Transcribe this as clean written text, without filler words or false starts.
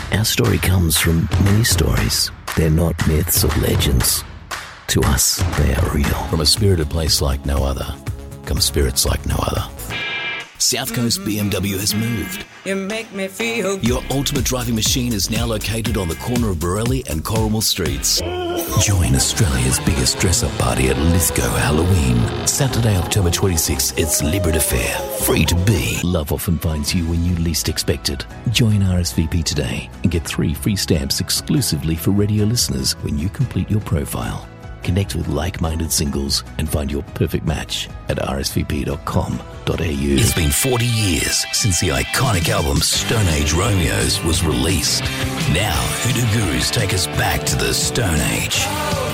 Our story comes from many stories. They're not myths or legends. To us, they are real. From a spirited place like no other, come spirits like no other. South Coast BMW has moved. You make me feel Your ultimate driving machine is now located on the corner of Borelli and Corrimal Streets. Join Australia's biggest dress-up party at Lithgow Halloween. Saturday, October 26th, it's Liberty Fair. Free to be. Love often finds you when you least expect it. Join RSVP today and get 3 free stamps exclusively for radio listeners when you complete your profile. Connect with like-minded singles and find your perfect match at rsvp.com.au. It's been 40 years since the iconic album Stone Age Romeos was released. Now, Hoodoo Gurus take us back to the Stone Age.